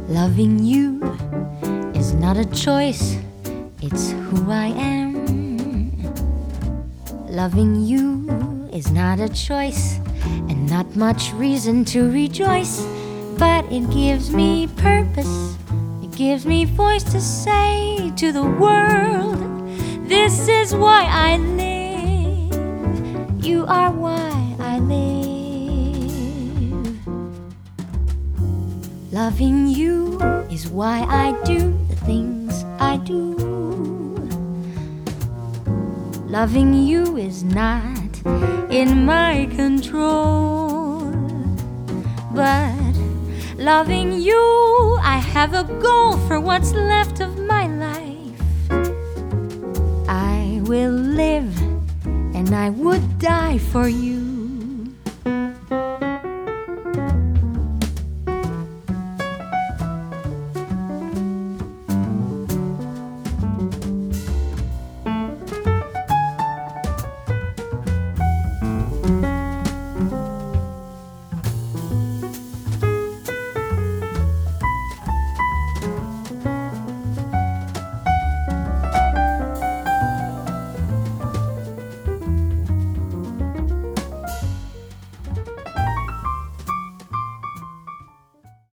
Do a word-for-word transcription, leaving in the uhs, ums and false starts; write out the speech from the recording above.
Loving you is not a choice, it's who I am. Loving you is not a choice, and not much reason to rejoice, but it gives me purpose, it gives me voice to say to the world, this is why I live, you are why I live. Loving you is why I do the things I do. Loving you is not in my control, but loving you, I have a goal for what's left of my life. I will live and I would die for you.